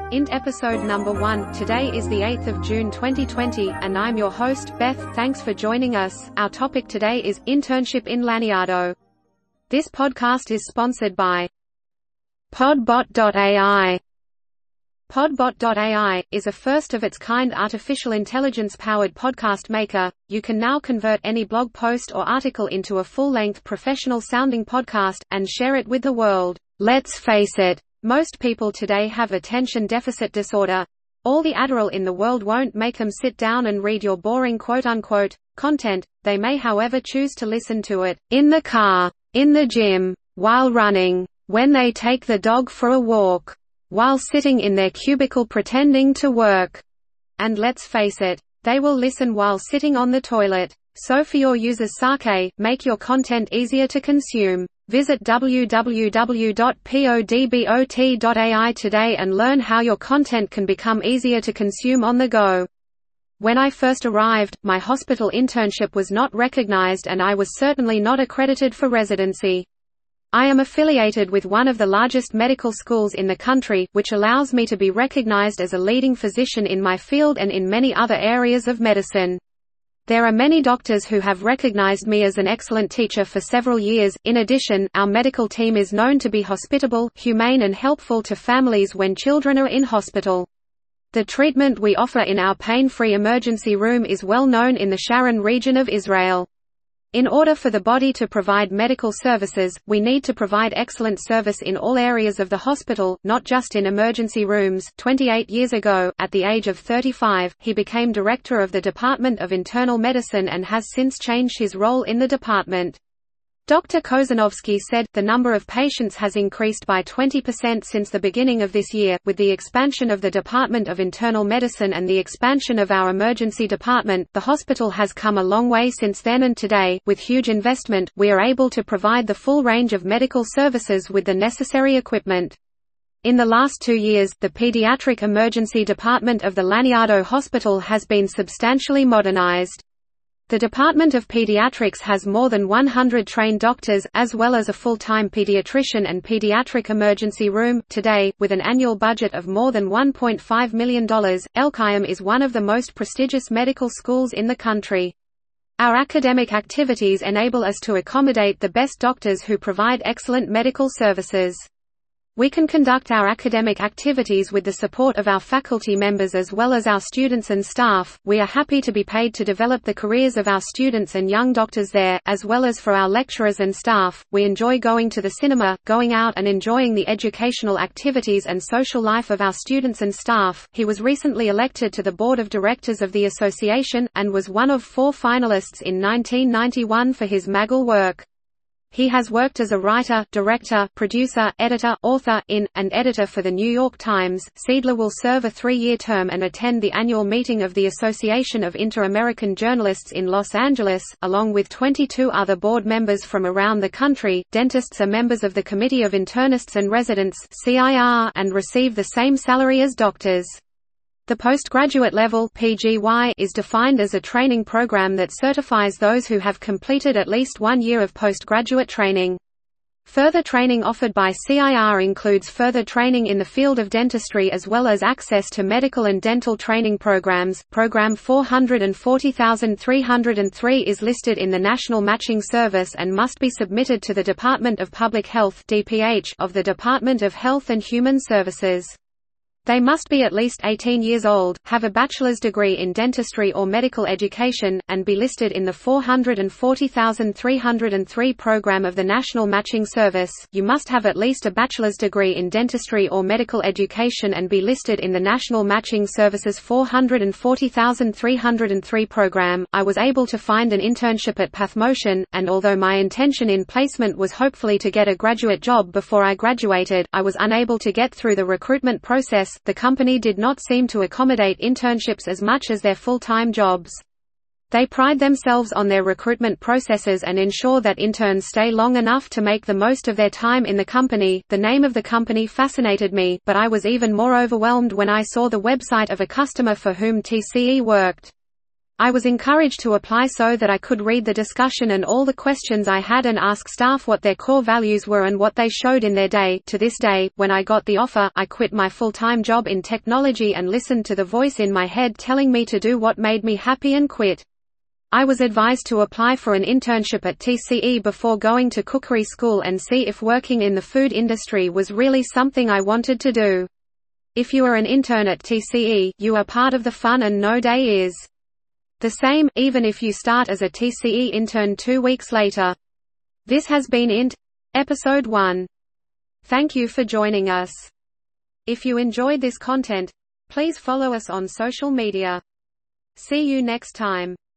INT episode number 1. Today is the 8th of June 2020, and I'm your host, Beth. Thanks for joining us. Our topic today is internship in Laniado. This podcast is sponsored by Podbot.ai. Podbot.ai is a first-of-its-kind artificial intelligence-powered podcast maker. You can now convert any blog post or article into a full-length professional-sounding podcast, and share it with the world. Let's face it, most people today have attention deficit disorder. All the Adderall in the world won't make them sit down and read your boring quote-unquote content. They may however choose to listen to it in the car, in the gym, while running, when they take the dog for a walk, while sitting in their cubicle pretending to work. And let's face it, they will listen while sitting on the toilet. So for your users' sake, make your content easier to consume. Visit www.podbot.ai today and learn how your content can become easier to consume on the go. When I first arrived, my hospital internship was not recognized and I was certainly not accredited for residency. I am affiliated with one of the largest medical schools in the country, which allows me to be recognized as a leading physician in my field and in many other areas of medicine. There are many doctors who have recognized me as an excellent teacher for several years. In addition, our medical team is known to be hospitable, humane and helpful to families when children are in hospital. The treatment we offer in our pain-free emergency room is well known in the Sharon region of Israel. In order for the body to provide medical services, we need to provide excellent service in all areas of the hospital, not just in emergency rooms. 28 years ago, at the age of 35, he became director of the Department of Internal Medicine and has since changed his role in the department. Dr. Kozanovsky said, "The number of patients has increased by 20% since the beginning of this year. With the expansion of the Department of Internal Medicine and the expansion of our emergency department, the hospital has come a long way since then, and today, with huge investment, we are able to provide the full range of medical services with the necessary equipment." In the last 2 years, the pediatric emergency department of the Laniado Hospital has been substantially modernized. The Department of Pediatrics has more than 100 trained doctors, as well as a full-time pediatrician and pediatric emergency room. Today, with an annual budget of more than $1.5 million, El-Qaim is one of the most prestigious medical schools in the country. Our academic activities enable us to accommodate the best doctors who provide excellent medical services. We can conduct our academic activities with the support of our faculty members as well as our students and staff. We are happy to be paid to develop the careers of our students and young doctors there, as well as for our lecturers and staff. We enjoy going to the cinema, going out and enjoying the educational activities and social life of our students and staff. He was recently elected to the board of directors of the association, and was one of 4 finalists in 1991 for his Magal work. He has worked as a writer, director, producer, editor, author, and editor for The New York Times. Seidler will serve a 3-year term and attend the annual meeting of the Association of Inter-American Journalists in Los Angeles, along with 22 other board members from around the country. Dentists are members of the Committee of Internists and Residents (CIR) and receive the same salary as doctors. The postgraduate level (PGY) is defined as a training program that certifies those who have completed at least 1 year of postgraduate training. Further training offered by CIR includes further training in the field of dentistry as well as access to medical and dental training programs. Program 440,303 is listed in the National Matching Service and must be submitted to the Department of Public Health (DPH) of the Department of Health and Human Services. They must be at least 18 years old, have a bachelor's degree in dentistry or medical education, and be listed in the 440,303 program of the National Matching Service. You must have at least a bachelor's degree in dentistry or medical education and be listed in the National Matching Service's 440,303 program. I was able to find an internship at Pathmotion, and although my intention in placement was hopefully to get a graduate job before I graduated, I was unable to get through the recruitment process. The company did not seem to accommodate internships as much as their full-time jobs. They pride themselves on their recruitment processes and ensure that interns stay long enough to make the most of their time in the company. The name of the company fascinated me, but I was even more overwhelmed when I saw the website of a customer for whom TCE worked. I was encouraged to apply so that I could read the discussion and all the questions I had and ask staff what their core values were and what they showed in their day. To this day, when I got the offer, I quit my full-time job in technology and listened to the voice in my head telling me to do what made me happy and quit. I was advised to apply for an internship at TCE before going to cookery school and see if working in the food industry was really something I wanted to do. If you are an intern at TCE, you are part of the fun and no day is the same, even if you start as a TCE intern 2 weeks later. This has been INT. Episode 1. Thank you for joining us. If you enjoyed this content, please follow us on social media. See you next time.